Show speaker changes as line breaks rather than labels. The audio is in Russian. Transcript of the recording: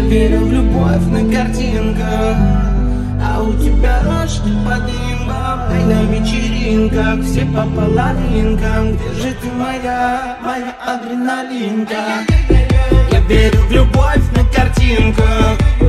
верю в любовь на картинках, а у тебя рожки под имбом. Ай, на вечеринках все по половинкам. Где же ты, моя адреналинка? Я верю в любовь на картинках,